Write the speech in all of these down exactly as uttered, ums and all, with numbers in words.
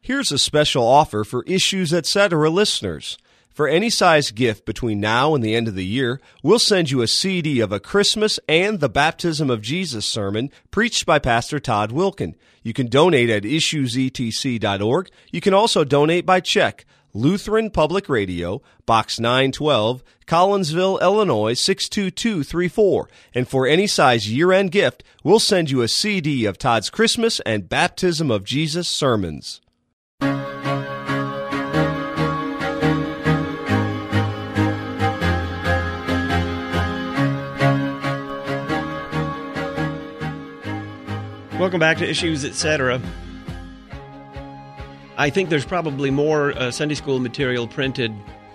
Here's a special offer for Issues Etc. listeners. For any size gift between now and the end of the year, we'll send you a C D of a Christmas and the Baptism of Jesus sermon preached by Pastor Todd Wilkin. You can donate at issues e t c dot org. You can also donate by check. Lutheran Public Radio, Box nine twelve, Collinsville, Illinois six two two three four. And for any size year-end gift, we'll send you a C D of Todd's Christmas and Baptism of Jesus sermons. Welcome back to Issues Etc. I think there's probably more uh, Sunday school material printed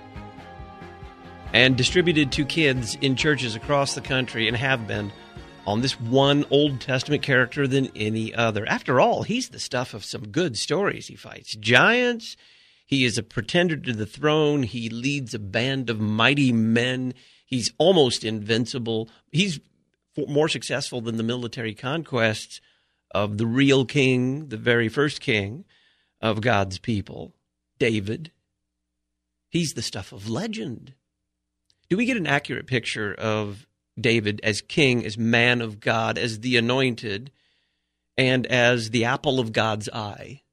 and distributed to kids in churches across the country, and have been, on this one Old Testament character than any other. After all, he's the stuff of some good stories. He fights giants. He is a pretender to the throne. He leads a band of mighty men. He's almost invincible. He's more successful than the military conquests of the real king, the very first king of God's people, David. He's the stuff of legend. Do we get an accurate picture of David as king, as man of God, as the anointed, and as the apple of God's eye,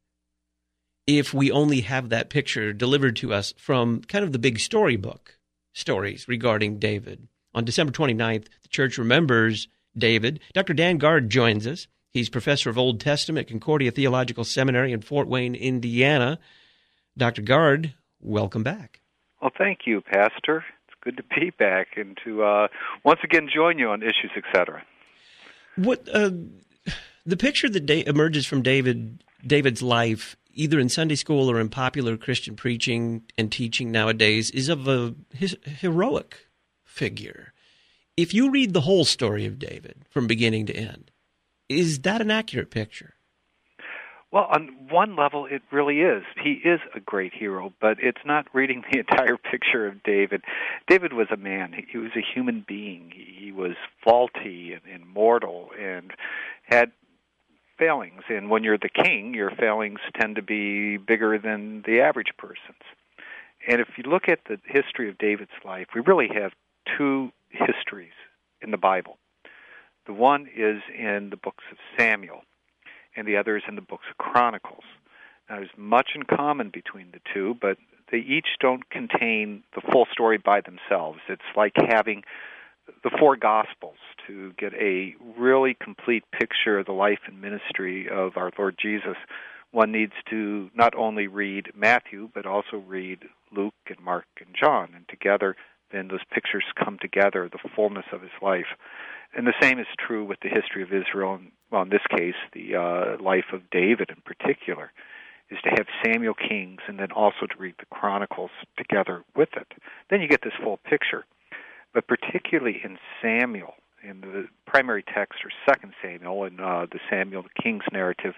if we only have that picture delivered to us from kind of the big storybook stories regarding David? On December twenty-ninth, the church remembers David. Doctor Dan Guard joins us. He's professor of Old Testament at Concordia Theological Seminary in Fort Wayne, Indiana. Doctor Guard, welcome back. Well, thank you, Pastor. It's good to be back and to uh, once again join you on Issues, et cetera. What uh, the picture that da- emerges from David, David's life, either in Sunday school or in popular Christian preaching and teaching nowadays, is of a his, heroic figure. If you read the whole story of David from beginning to end, is that an accurate picture? Well, on one level, it really is. He is a great hero, but it's not reading the entire picture of David. David was a man. He was a human being. He was faulty and, and mortal and had failings. And when you're the king, your failings tend to be bigger than the average person's. And if you look at the history of David's life, we really have two histories in the Bible. The one is in the books of Samuel, and the other is in the books of Chronicles. Now, there's much in common between the two, but they each don't contain the full story by themselves. It's like having the four Gospels to get a really complete picture of the life and ministry of our Lord Jesus. One needs to not only read Matthew, but also read Luke and Mark and John, and together then those pictures come together, the fullness of his life. And the same is true with the history of Israel, and, well, in this case, the uh, life of David in particular, is to have Samuel Kings and then also to read the Chronicles together with it. Then you get this full picture. But particularly in Samuel, in the primary text, or Second Samuel, in uh, the Samuel the King's narrative,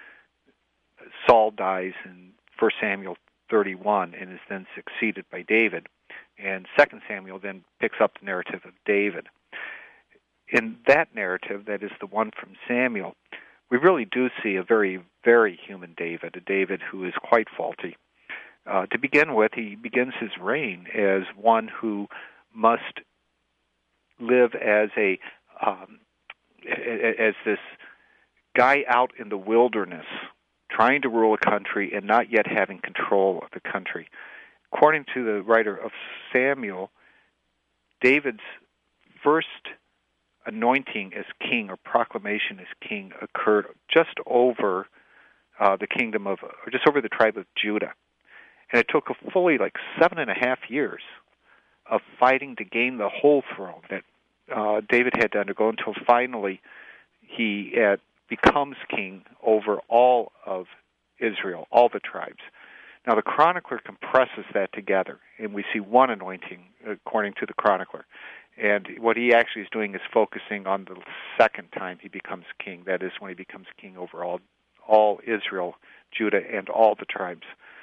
Saul dies in First Samuel thirty-one and is then succeeded by David. And Second Samuel then picks up the narrative of David. In that narrative, that is the one from Samuel, we really do see a very, very human David, a David who is quite faulty. Uh, to begin with, he begins his reign as one who must live as a um, as this guy out in the wilderness, trying to rule a country and not yet having control of the country. According to the writer of Samuel, David's first anointing as king or proclamation as king occurred just over uh, the kingdom of, or just over the tribe of Judah. And it took a fully like seven and a half years of fighting to gain the whole throne that uh, David had to undergo until finally he uh, becomes king over all of Israel, all the tribes. Now the chronicler compresses that together, and we see one anointing according to the chronicler. And what he actually is doing is focusing on the second time he becomes king. That is when he becomes king over all, all Israel, Judah, and all the tribes.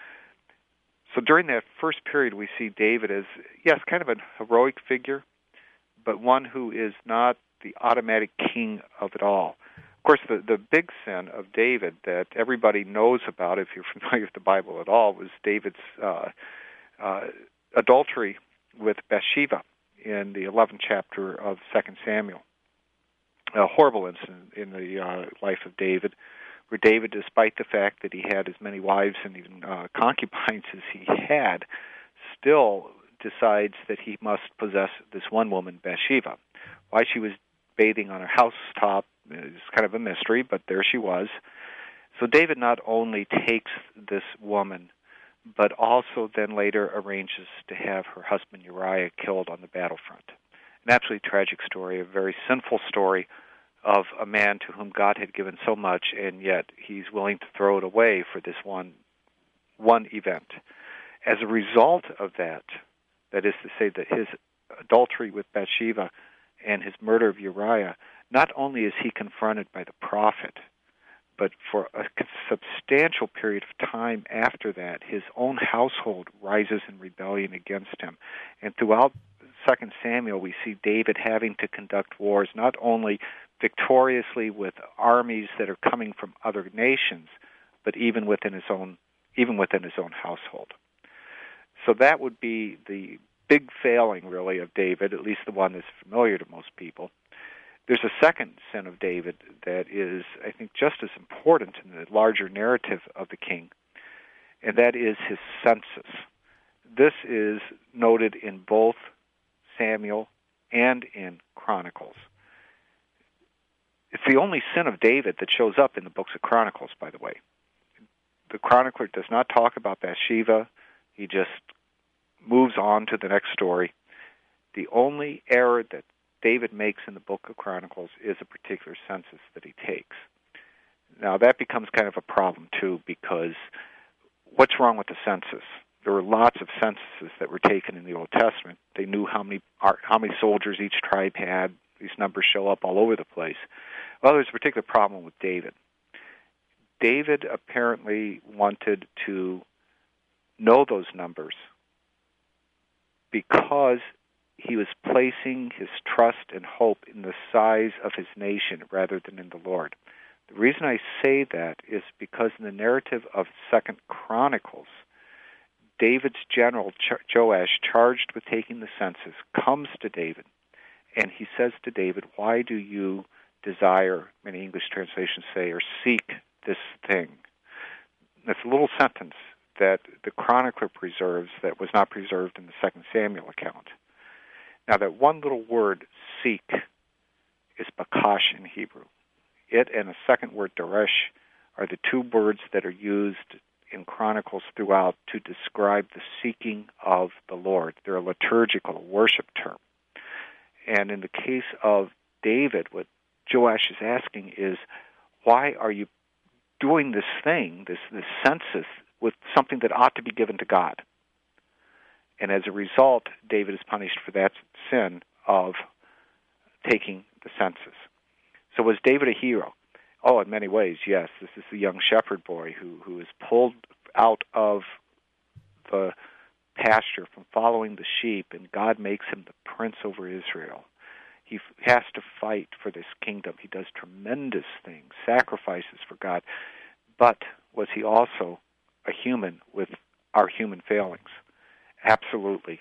So during that first period, we see David as, yes, kind of a heroic figure, but one who is not the automatic king of it all. Of course, the, the big sin of David that everybody knows about, if you're familiar with the Bible at all, was David's uh, uh, adultery with Bathsheba in the eleventh chapter of Second Samuel. A horrible incident in the uh, life of David, where David, despite the fact that he had as many wives and even uh, concubines as he had, still decides that he must possess this one woman, Bathsheba. Why she was bathing on her housetop is kind of a mystery, but there she was. So David not only takes this woman, but also then later arranges to have her husband Uriah killed on the battlefront. An absolutely tragic story, a very sinful story of a man to whom God had given so much, and yet he's willing to throw it away for this one one event. As a result of that, that is to say that his adultery with Bathsheba and his murder of Uriah, not only is he confronted by the prophet, but for a substantial period of time after that, his own household rises in rebellion against him. And throughout Second Samuel, we see David having to conduct wars not only victoriously with armies that are coming from other nations, but even within his own, even within his own household. So that would be the big failing, really, of David, at least the one that's familiar to most people. There's a second sin of David that is, I think, just as important in the larger narrative of the king, and that is his census. This is noted in both Samuel and in Chronicles. It's the only sin of David that shows up in the books of Chronicles, by the way. The chronicler does not talk about Bathsheba. He just moves on to the next story. The only error that David makes in the book of Chronicles is a particular census that he takes. Now, that becomes kind of a problem, too, because what's wrong with the census? There were lots of censuses that were taken in the Old Testament. They knew how many how many soldiers each tribe had. These numbers show up all over the place. Well, there's a particular problem with David. David apparently wanted to know those numbers because he was placing his trust and hope in the size of his nation rather than in the Lord. The reason I say that is because in the narrative of Second Chronicles, David's general, Joash, charged with taking the census, comes to David, and he says to David, why do you desire, many English translations say, or seek this thing? That's a little sentence that the chronicler preserves that was not preserved in the Second Samuel account. Now, that one little word, seek, is bakash in Hebrew. It and a second word, daresh, are the two words that are used in Chronicles throughout to describe the seeking of the Lord. They're a liturgical, a worship term. And in the case of David, what Joash is asking is, why are you doing this thing, this, this census, with something that ought to be given to God? And as a result, David is punished for that sin of taking the census. So was David a hero? Oh, in many ways, yes. This is the young shepherd boy who, who is pulled out of the pasture from following the sheep, and God makes him the prince over Israel. He has to fight for this kingdom. He does tremendous things, sacrifices for God. But was he also a human with our human failings? Absolutely.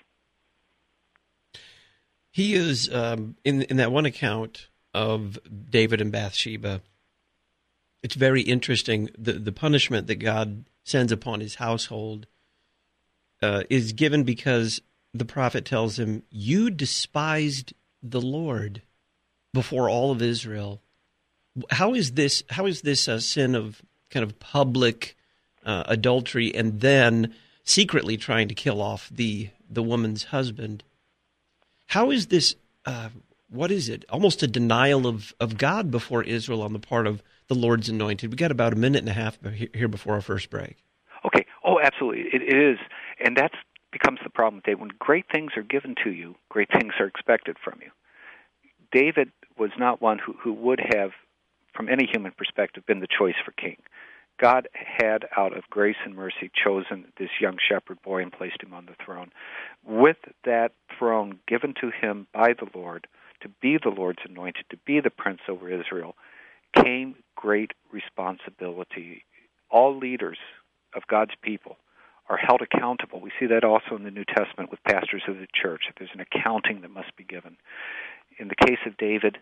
He is, um, in in that one account of David and Bathsheba, it's very interesting. The, the punishment that God sends upon his household uh, is given because the prophet tells him, you despised the Lord before all of Israel. How is this, how is this a sin of kind of public uh, adultery and then secretly trying to kill off the, the woman's husband? How is this, uh, what is it, almost a denial of, of God before Israel on the part of the Lord's anointed? We got about a minute and a half here before our first break. Okay. Oh, absolutely. It, it is. And that becomes the problem, Dave. When great things are given to you, great things are expected from you. David was not one who, who would have, from any human perspective, been the choice for king. God had, out of grace and mercy, chosen this young shepherd boy and placed him on the throne. With that throne given to him by the Lord, to be the Lord's anointed, to be the prince over Israel, came great responsibility. All leaders of God's people are held accountable. We see that also in the New Testament with pastors of the church. There's an accounting that must be given. In the case of David,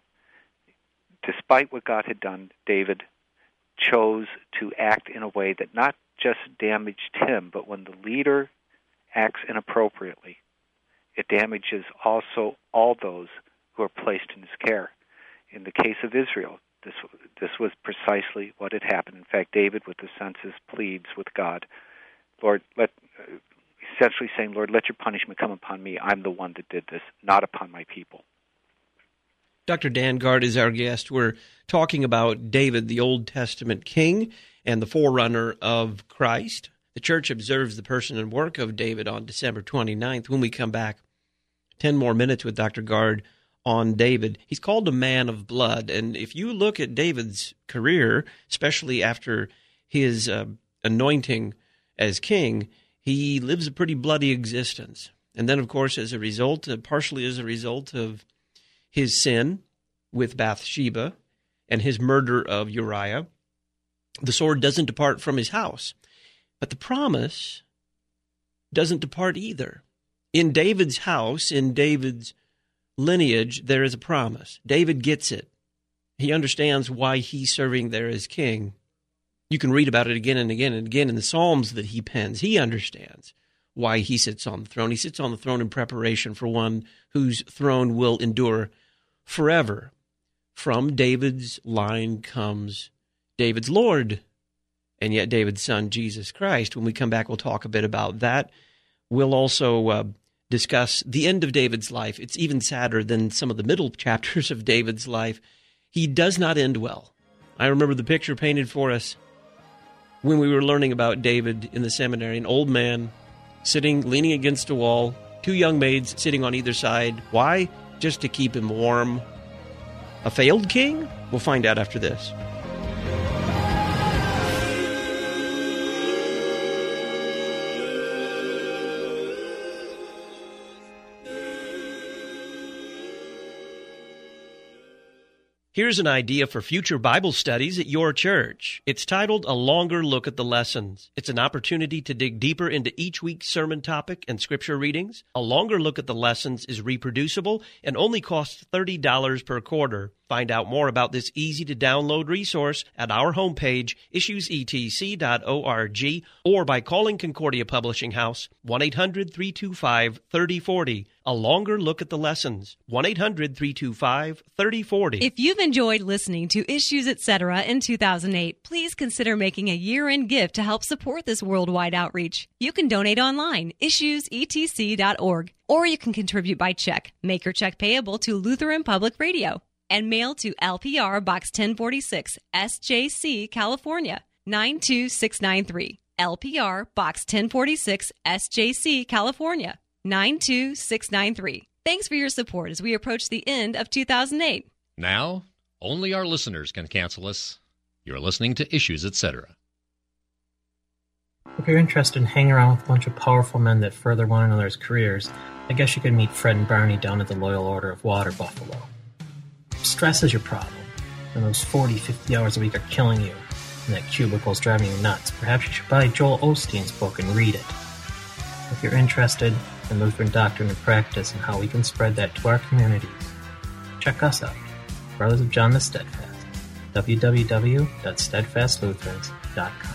despite what God had done, David chose to act in a way that not just damaged him, but when the leader acts inappropriately, it damages also all those who are placed in his care. In the case of Israel, this this was precisely what had happened. In fact, David, with the census, pleads with God, Lord, let uh, essentially saying, Lord, let your punishment come upon me. I'm the one that did this, not upon my people. Doctor Dan Guard is our guest. We're talking about David, the Old Testament king and the forerunner of Christ. The church observes the person and work of David on December twenty-ninth. When we come back, ten more minutes with Doctor Guard on David. He's called a man of blood, and if you look at David's career, especially after his uh, anointing as king, he lives a pretty bloody existence. And then, of course, as a result, uh, partially as a result of his sin with Bathsheba and his murder of Uriah, the sword doesn't depart from his house. But the promise doesn't depart either. In David's house, in David's lineage, there is a promise. David gets it. He understands why he's serving there as king. You can read about it again and again and again in the Psalms that he pens. He understands why he sits on the throne. He sits on the throne in preparation for one whose throne will endure forever. From David's line comes David's Lord, and yet David's son, Jesus Christ. When we come back, we'll talk a bit about that. We'll also uh, discuss the end of David's life. It's even sadder than some of the middle chapters of David's life. He does not end well. I remember the picture painted for us when we were learning about David in the seminary, an old man sitting, leaning against a wall, two young maids sitting on either side. Why? Just to keep him warm. A failed king? We'll find out after this. Here's an idea for future Bible studies at your church. It's titled A Longer Look at the Lessons. It's an opportunity to dig deeper into each week's sermon topic and scripture readings. A Longer Look at the Lessons is reproducible and only costs thirty dollars per quarter. Find out more about this easy-to-download resource at our homepage, issues e t c dot org, or by calling Concordia Publishing House, one eight hundred, three two five, three oh four oh. A Longer Look at the Lessons, one eight hundred, three two five, three oh four oh. If you've enjoyed listening to Issues Etc. in two thousand eight, please consider making a year-end gift to help support this worldwide outreach. You can donate online, issues e t c dot org, or you can contribute by check. Make your check payable to Lutheran Public Radio and mail to L P R Box ten forty-six, S J C, California, nine two six nine three. L P R Box ten forty-six, S J C, California, nine two six nine three. Thanks for your support as we approach the end of two thousand eight. Now, only our listeners can cancel us. You're listening to Issues, et cetera. If you're interested in hanging around with a bunch of powerful men that further one another's careers, I guess you could meet Fred and Barney down at the Loyal Order of Water Buffalo. Stress is your problem, and those forty, fifty hours a week are killing you, and that cubicle's driving you nuts. Perhaps you should buy Joel Osteen's book and read it. If you're interested in Lutheran doctrine and practice and how we can spread that to our communities, check us out, Brothers of John the Steadfast, w w w dot steadfast lutherans dot com.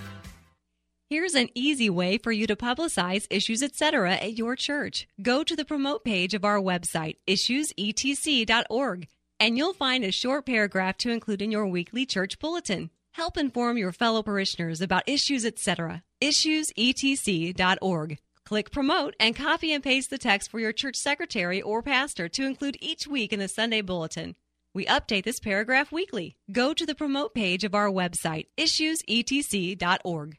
Here's an easy way for you to publicize Issues Etc. at your church. Go to the promote page of our website, issues e t c dot org, and you'll find a short paragraph to include in your weekly church bulletin. Help inform your fellow parishioners about Issues Etc. issues e t c dot org. Click Promote and copy and paste the text for your church secretary or pastor to include each week in the Sunday bulletin. We update this paragraph weekly. Go to the promote page of our website, issues e t c dot org.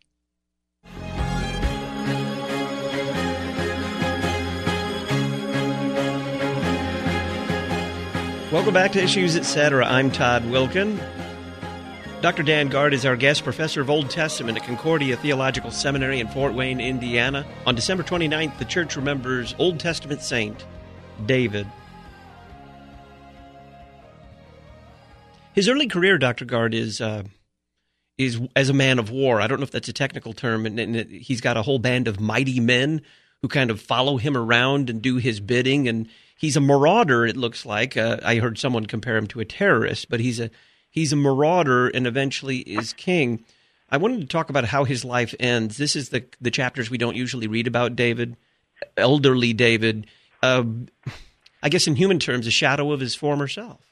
Welcome back to Issues, et cetera. I'm Todd Wilkin. Doctor Dan Guard is our guest professor of Old Testament at Concordia Theological Seminary in Fort Wayne, Indiana. On December twenty-ninth, the church remembers Old Testament saint David. His early career, Doctor Gard, is uh, is as a man of war. I don't know if that's a technical term, and, and he's got a whole band of mighty men who kind of follow him around and do his bidding, and he's a marauder, it looks like. Uh, I heard someone compare him to a terrorist, but he's a he's a marauder and eventually is king. I wanted to talk about how his life ends. This is the the chapters we don't usually read about David, elderly David. Uh, I guess in human terms, a shadow of his former self.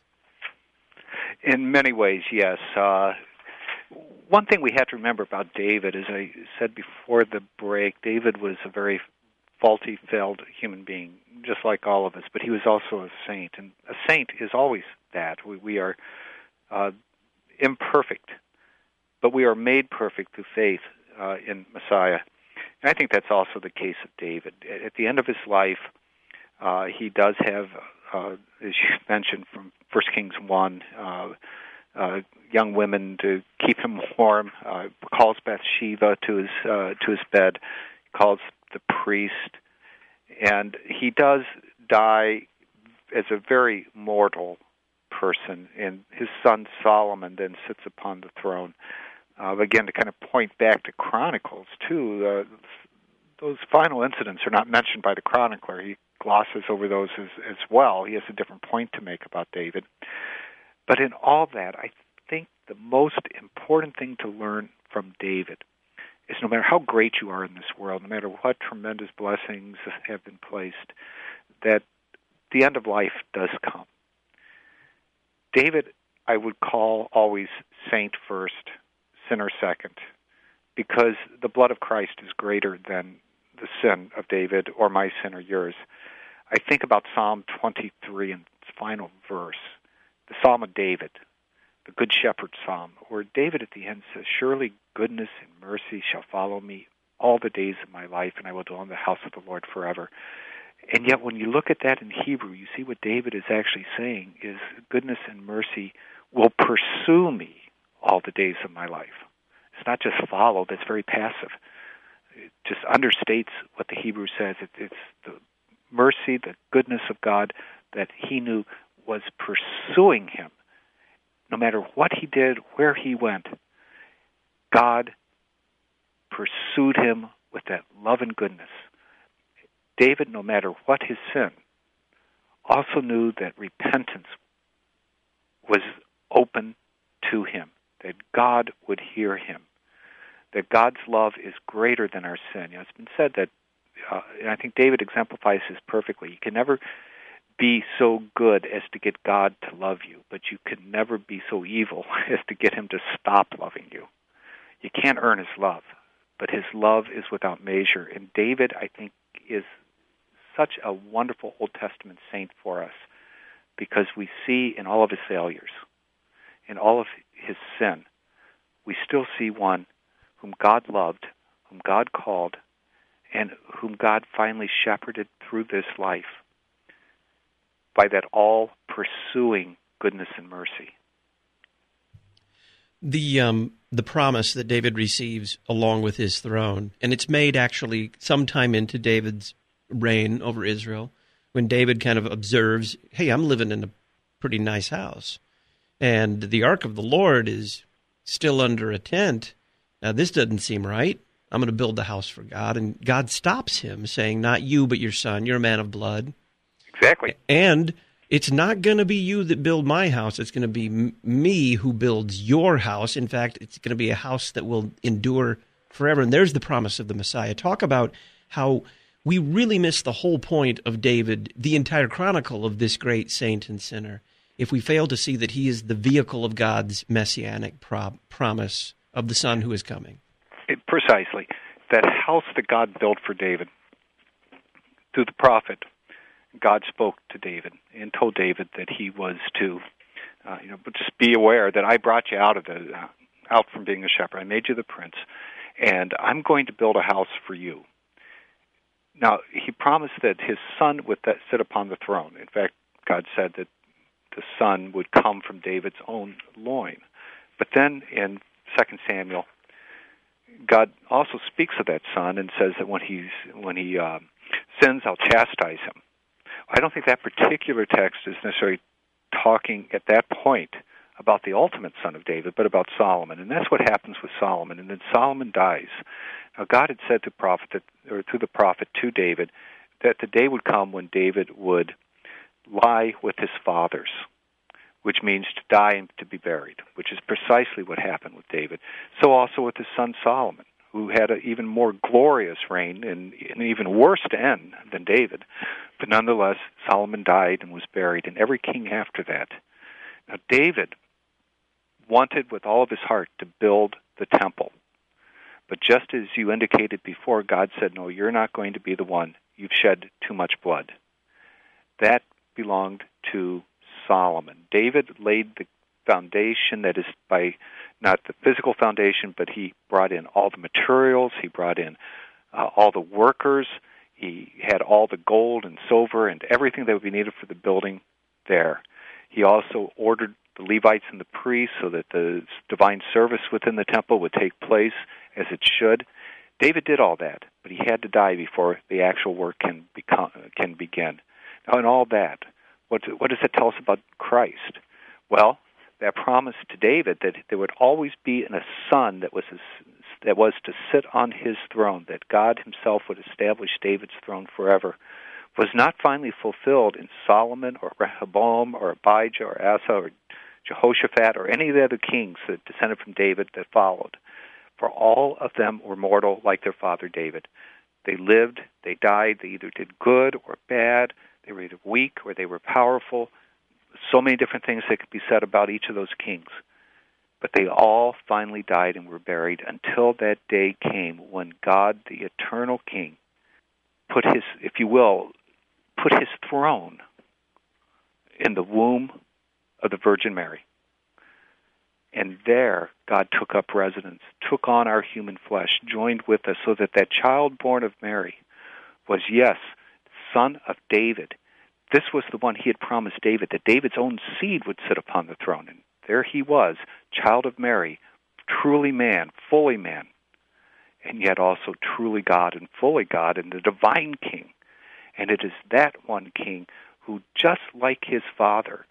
In many ways, yes. Uh, one thing we have to remember about David, as I said before the break, David was a very faulty, failed human being, just like all of us, but he was also a saint. And a saint is always that. We, we are uh, imperfect, but we are made perfect through faith uh, in Messiah. And I think that's also the case of David. At the end of his life, uh, he does have, uh, as you mentioned from First Kings one, uh, uh, young women to keep him warm, uh, calls Bathsheba to his uh, to his bed, calls the priest, and he does die as a very mortal person, and his son Solomon then sits upon the throne. Uh, again, to kind of point back to Chronicles, too, uh, those final incidents are not mentioned by the chronicler. He glosses over those as, as well. He has a different point to make about David. But in all that, I think the most important thing to learn from David is no matter how great you are in this world, no matter what tremendous blessings have been placed, that the end of life does come. David, I would call always saint first, sinner second, because the blood of Christ is greater than the sin of David or my sin or yours. I think about Psalm twenty-three and its final verse, the Psalm of David, the Good Shepherd Psalm, where David at the end says, "Surely goodness and mercy shall follow me all the days of my life, and I will dwell in the house of the Lord forever." And yet when you look at that in Hebrew, you see what David is actually saying is goodness and mercy will pursue me all the days of my life. It's not just follow, that's very passive. It just understates what the Hebrew says. It, it's the mercy, the goodness of God that he knew was pursuing him. No matter what he did, where he went, God pursued him with that love and goodness. David, no matter what his sin, also knew that repentance was open to him, that God would hear him, that God's love is greater than our sin. You know, it's been said that, uh, and I think David exemplifies this perfectly, you can never be so good as to get God to love you, but you can never be so evil as to get him to stop loving you. You can't earn his love, but his love is without measure. And David, I think, is such a wonderful Old Testament saint for us because we see in all of his failures, in all of his sin, we still see one whom God loved, whom God called, and whom God finally shepherded through this life by that all-pursuing goodness and mercy. The um, the promise that David receives along with his throne, and it's made actually sometime into David's reign over Israel, when David kind of observes, hey, I'm living in a pretty nice house, and the ark of the Lord is still under a tent. Now, this doesn't seem right. I'm going to build the house for God. And God stops him, saying, not you, but your son. You're a man of blood. Exactly. And it's not going to be you that build my house. It's going to be m- me who builds your house. In fact, it's going to be a house that will endure forever. And there's the promise of the Messiah. Talk about how we really miss the whole point of David, the entire chronicle of this great saint and sinner, if we fail to see that he is the vehicle of God's messianic pro- promise of the Son who is coming. It, precisely. That house that God built for David, through the prophet, God spoke to David and told David that he was to, uh, you know, but just be aware that I brought you out of the, uh, out from being a shepherd. I made you the prince, and I'm going to build a house for you. Now, he promised that his son would th- sit upon the throne. In fact, God said that the son would come from David's own loin. But then in Second Samuel, God also speaks of that son and says that when he's when he uh, sins, I'll chastise him. I don't think that particular text is necessarily talking at that point about the ultimate son of David, but about Solomon. And that's what happens with Solomon. And then Solomon dies. Now, God had said to prophet that, or through the prophet to David, that the day would come when David would lie with his fathers, which means to die and to be buried, which is precisely what happened with David. So also with his son Solomon, who had an even more glorious reign and an even worse end than David. But nonetheless, Solomon died and was buried, and every king after that. Now, David wanted with all of his heart to build the temple. But just as you indicated before, God said, no, you're not going to be the one. You've shed too much blood. That belonged to Solomon. David laid the foundation, that is by not the physical foundation, but he brought in all the materials, he brought in uh, all the workers, he had all the gold and silver and everything that would be needed for the building there. He also ordered the Levites and the priests so that the divine service within the temple would take place as it should. David did all that, but he had to die before the actual work can become, can begin. Now, in all that, what, what does that tell us about Christ? Well, that promise to David that there would always be a son that was a, that was to sit on his throne, that God himself would establish David's throne forever, was not finally fulfilled in Solomon or Rehoboam or Abijah or Asa or Jehoshaphat or any of the other kings that descended from David that followed. For all of them were mortal like their father David. They lived, they died, they either did good or bad, they were either weak or they were powerful. So many different things that could be said about each of those kings. But they all finally died and were buried until that day came when God, the eternal King, put his, if you will, put his throne in the womb of the Virgin Mary. And there, God took up residence, took on our human flesh, joined with us, so that that child born of Mary was, yes, son of David. This was the one he had promised David, that David's own seed would sit upon the throne. And there he was, child of Mary, truly man, fully man, and yet also truly God and fully God and the divine King. And it is that one King who, just like his father,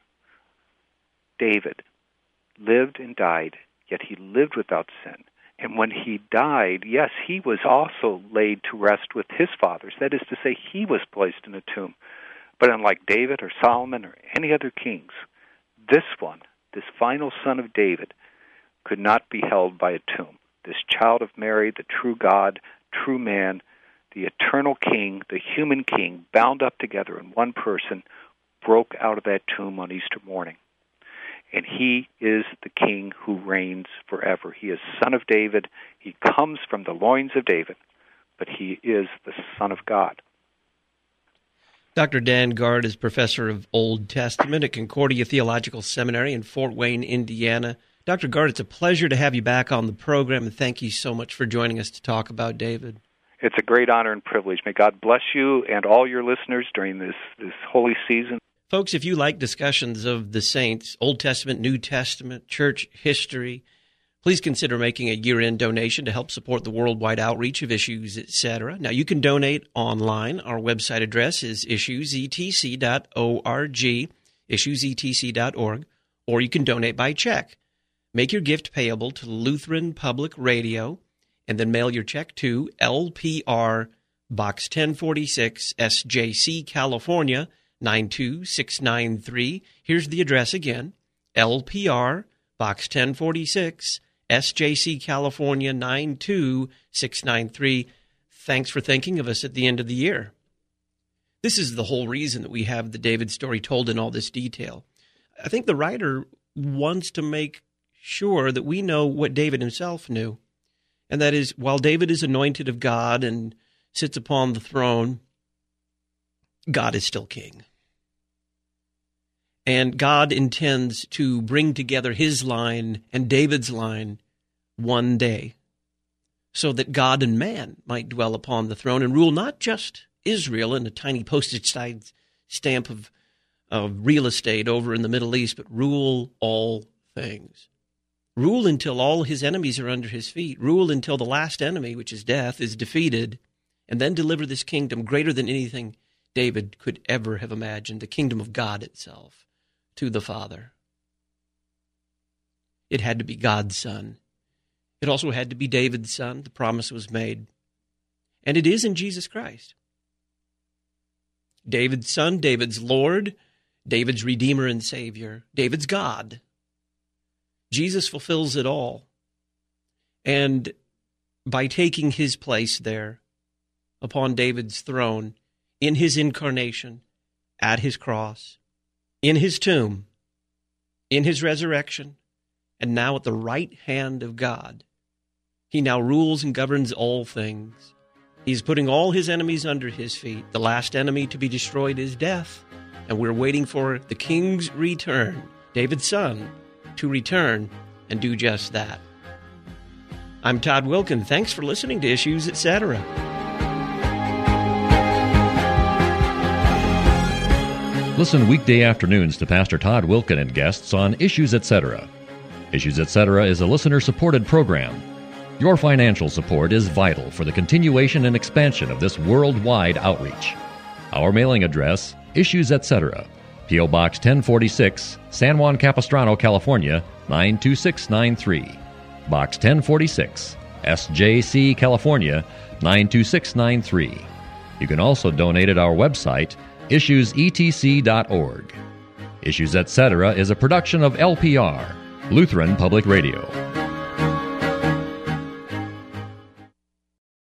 David, lived and died, yet he lived without sin. And when he died, yes, he was also laid to rest with his fathers. That is to say, he was placed in a tomb. But unlike David or Solomon or any other kings, this one, this final son of David, could not be held by a tomb. This child of Mary, the true God, true man, the eternal King, the human King, bound up together in one person, broke out of that tomb on Easter morning. And he is the King who reigns forever. He is Son of David. He comes from the loins of David, but he is the Son of God. Doctor Dan Guard is professor of Old Testament at Concordia Theological Seminary in Fort Wayne, Indiana. Doctor Guard, it's a pleasure to have you back on the program, and thank you so much for joining us to talk about David. It's a great honor and privilege. May God bless you and all your listeners during this, this holy season. Folks, if you like discussions of the saints, Old Testament, New Testament, church history, please consider making a year-end donation to help support the worldwide outreach of Issues, et cetera. Now, you can donate online. Our website address is issues e t c dot org, issues e t c dot org, or you can donate by check. Make your gift payable to Lutheran Public Radio, and then mail your check to L P R, Box ten forty-six, S J C, California, nine two six nine three. Here's the address again, L P R, Box ten forty-six, S J C, California, nine two six nine three. Thanks for thinking of us at the end of the year. This is the whole reason that we have the David story told in all this detail. I think the writer wants to make sure that we know what David himself knew, and that is, while David is anointed of God and sits upon the throne, God is still king. And God intends to bring together his line and David's line one day, so that God and man might dwell upon the throne and rule not just Israel in a tiny postage stamp of, of real estate over in the Middle East, but rule all things. Rule until all his enemies are under his feet. Rule until the last enemy, which is death, is defeated, and then deliver this kingdom greater than anything David could ever have imagined, the kingdom of God itself, to the Father. It had to be God's son. It also had to be David's son. The promise was made. And it is in Jesus Christ. David's son, David's Lord, David's Redeemer and Savior, David's God. Jesus fulfills it all. And by taking his place there upon David's throne, in his incarnation, at his cross, in his tomb, in his resurrection, and now at the right hand of God, he now rules and governs all things. He's putting all his enemies under his feet. The last enemy to be destroyed is death, and we're waiting for the King's return, David's son, to return and do just that. I'm Todd Wilken. Thanks for listening to Issues, et cetera. Listen weekday afternoons to Pastor Todd Wilken and guests on Issues, et cetera. Issues, et cetera is a listener-supported program. Your financial support is vital for the continuation and expansion of this worldwide outreach. Our mailing address, Issues, et cetera, P O. Box ten forty-six, San Juan Capistrano, California, nine two six nine three. Box ten forty-six, S J C, California, nine two six nine three. You can also donate at our website, issues e t c dot org. Issues, et cetera is a production of L P R, Lutheran Public Radio.